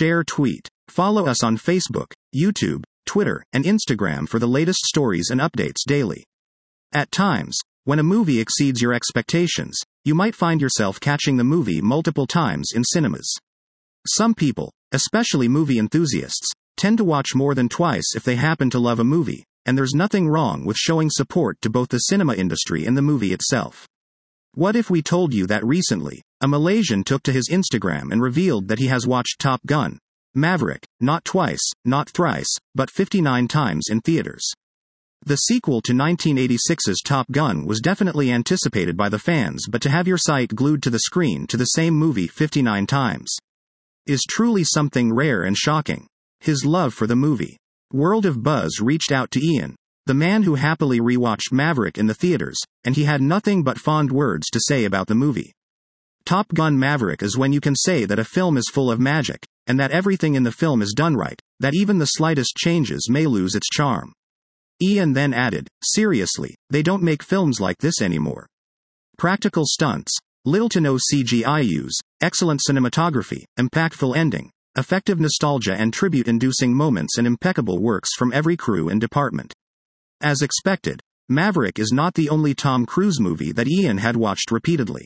Share, tweet. Follow us on Facebook, YouTube, Twitter, and Instagram for the latest stories and updates daily. At times, when a movie exceeds your expectations, you might find yourself catching the movie multiple times in cinemas. Some people, especially movie enthusiasts, tend to watch more than twice if they happen to love a movie, and there's nothing wrong with showing support to both the cinema industry and the movie itself. What if we told you that recently, a Malaysian took to his Instagram and revealed that he has watched Top Gun: Maverick, not twice, not thrice, but 59 times in theaters. The sequel to 1986's Top Gun was definitely anticipated by the fans, but to have your sight glued to the screen to the same movie 59 times is truly something rare and shocking. His love for the movie. World of Buzz reached out to Ian, the man who happily rewatched Maverick in the theaters, and he had nothing but fond words to say about the movie. Top Gun: Maverick is when you can say that a film is full of magic, and that everything in the film is done right, that even the slightest changes may lose its charm. Ian then added, "Seriously, they don't make films like this anymore. Practical stunts, little to no CGI use, excellent cinematography, impactful ending, effective nostalgia and tribute-inducing moments, and impeccable works from every crew and department." As expected, Maverick is not the only Tom Cruise movie that Ian had watched repeatedly.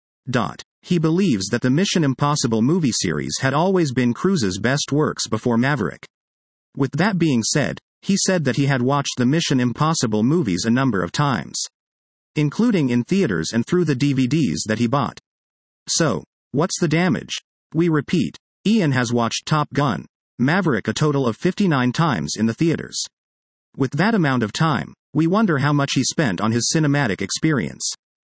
He believes that the Mission Impossible movie series had always been Cruise's best works before Maverick. With that being said, he said that he had watched the Mission Impossible movies a number of times, including in theaters and through the DVDs that he bought. So, what's the damage? We repeat, Ian has watched Top Gun: Maverick a total of 59 times in the theaters. With that amount of time, we wonder how much he spent on his cinematic experience.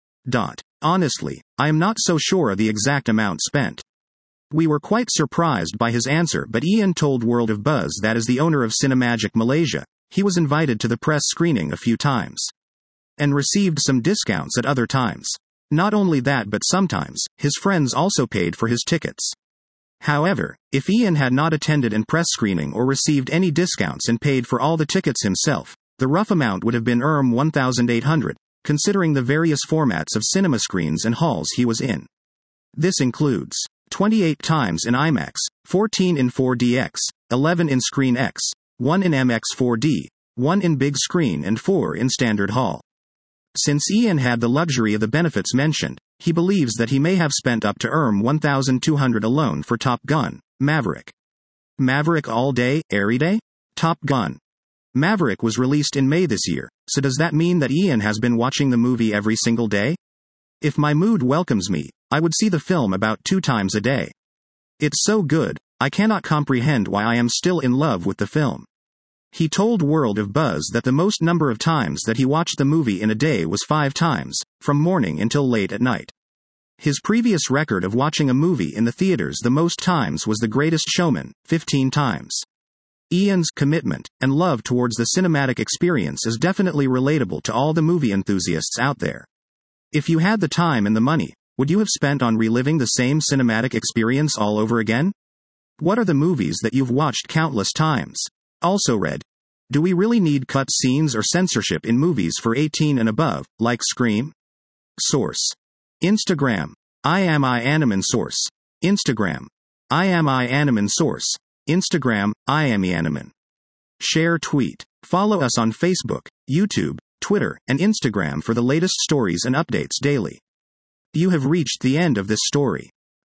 Honestly, I am not so sure of the exact amount spent. We were quite surprised by his answer, but Ian told World of Buzz that as the owner of Cinemagic Malaysia, he was invited to the press screening a few times, and received some discounts at other times. Not only that, but sometimes, his friends also paid for his tickets. However, if Ian had not attended a press screening or received any discounts and paid for all the tickets himself, the rough amount would have been 1,800, considering the various formats of cinema screens and halls he was in. This includes 28 times in IMAX, 14 in 4DX, 11 in Screen X, 1 in MX4D, 1 in big screen and 4 in standard hall. Since Ian had the luxury of the benefits mentioned, he believes that he may have spent up to 1,200 alone for Top Gun: Maverick. Maverick all day, every day? Top Gun: Maverick was released in May this year, so does that mean that Ian has been watching the movie every single day? If my mood welcomes me, I would see the film about 2 times a day. It's so good, I cannot comprehend why I am still in love with the film. He told World of Buzz that the most number of times that he watched the movie in a day was 5 times, from morning until late at night. His previous record of watching a movie in the theaters the most times was The Greatest Showman, 15 times. Ian's commitment and love towards the cinematic experience is definitely relatable to all the movie enthusiasts out there. If you had the time and the money, would you have spent on reliving the same cinematic experience all over again? What are the movies that you've watched countless times? Also read, do we really need cut scenes or censorship in movies for 18 and above, like Scream? Source: Instagram, I am Ianeman. Source: Instagram, I am Ianeman. Source: Instagram, I am Ianeman. Share, tweet. Follow us on Facebook, YouTube, Twitter, and Instagram for the latest stories and updates daily. You have reached the end of this story.